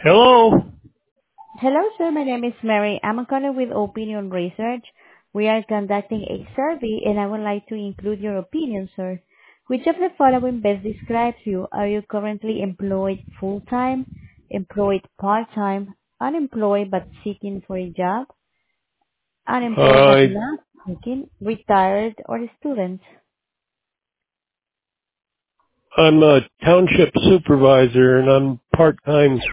Hello. Hello, sir. My name is Mary. I'm calling with Opinion Research. We are conducting a survey, and I would like to include your opinion, sir. Which of the following best describes you? Are you currently employed full-time, employed part-time, unemployed but seeking for a job, unemployed but I not seeking, retired, or a student? I'm a township supervisor and I'm part-time